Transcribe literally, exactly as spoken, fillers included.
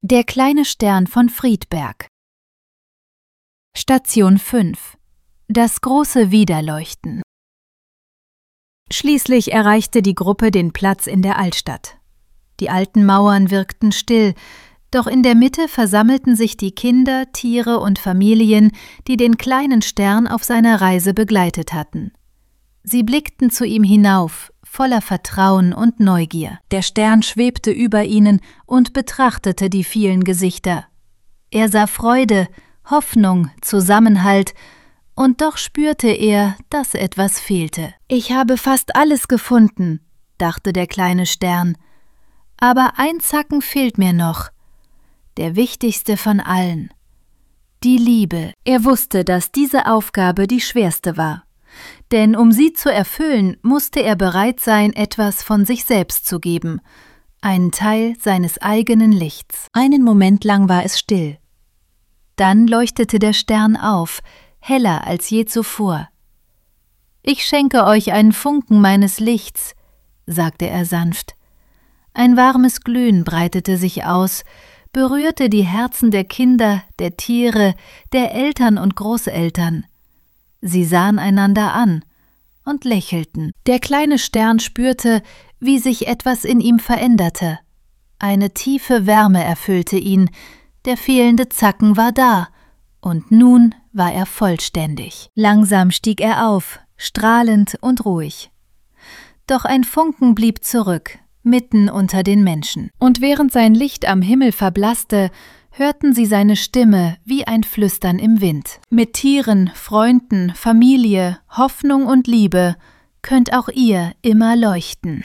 Der kleine Stern von Friedberg. Station fünf. Das große Widerleuchten. Schließlich erreichte die Gruppe den Platz in der Altstadt. Die alten Mauern wirkten still, doch in der Mitte versammelten sich die Kinder, Tiere und Familien, die den kleinen Stern auf seiner Reise begleitet hatten. Sie blickten zu ihm hinauf, voller Vertrauen und Neugier. Der Stern schwebte über ihnen und betrachtete die vielen Gesichter. Er sah Freude, Hoffnung, Zusammenhalt, und doch spürte er, dass etwas fehlte. »Ich habe fast alles gefunden«, dachte der kleine Stern. »Aber ein Zacken fehlt mir noch. Der wichtigste von allen. Die Liebe.« Er wusste, dass diese Aufgabe die schwerste war. Denn um sie zu erfüllen, musste er bereit sein, etwas von sich selbst zu geben, einen Teil seines eigenen Lichts. Einen Moment lang war es still. Dann leuchtete der Stern auf, heller als je zuvor. »Ich schenke euch einen Funken meines Lichts«, sagte er sanft. Ein warmes Glühen breitete sich aus, berührte die Herzen der Kinder, der Tiere, der Eltern und Großeltern. Sie sahen einander an und lächelten. Der kleine Stern spürte, wie sich etwas in ihm veränderte. Eine tiefe Wärme erfüllte ihn, der fehlende Zacken war da, und nun war er vollständig. Langsam stieg er auf, strahlend und ruhig. Doch ein Funken blieb zurück, mitten unter den Menschen. Und während sein Licht am Himmel verblasste, hörten sie seine Stimme wie ein Flüstern im Wind. »Mit Tieren, Freunden, Familie, Hoffnung und Liebe könnt auch ihr immer leuchten.«